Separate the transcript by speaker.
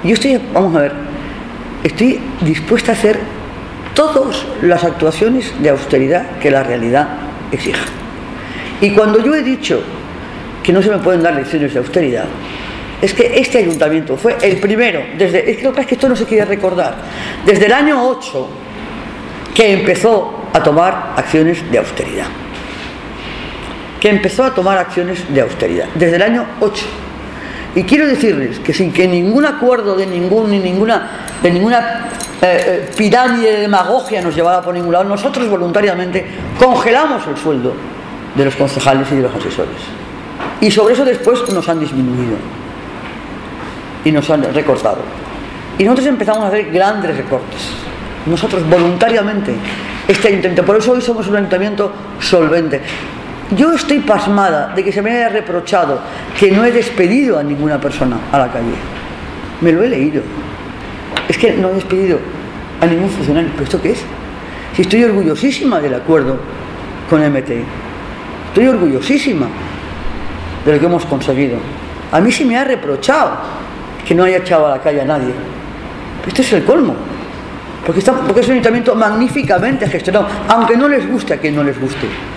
Speaker 1: Yo estoy, vamos a ver, estoy dispuesta a hacer todas las actuaciones de austeridad que la realidad exija. Y cuando yo he dicho que no se me pueden dar lecciones de austeridad, es que este ayuntamiento fue el primero, es que lo que pasa es que esto no se quiere recordar, desde el año 8 que empezó a tomar acciones de austeridad. Desde el año 8. Y quiero decirles que sin que ningún acuerdo de ninguna pirámide de demagogia nos llevara por ningún lado, nosotros voluntariamente congelamos el sueldo de los concejales y de los asesores. Y sobre eso después nos han disminuido y nos han recortado. Y nosotros empezamos a hacer grandes recortes. Nosotros voluntariamente, este ayuntamiento, por eso hoy somos un ayuntamiento solvente. Yo estoy pasmada de que se me haya reprochado que no he despedido a ninguna persona a la calle. Me lo he leído. Es que no he despedido a ningún funcionario. ¿Pero esto qué es? Si estoy orgullosísima del acuerdo con MT. Estoy orgullosísima de lo que hemos conseguido. A mí se me ha reprochado que no haya echado a la calle a nadie. Pero esto es el colmo. Porque es un ayuntamiento magníficamente gestionado, aunque no les guste a quien no les guste.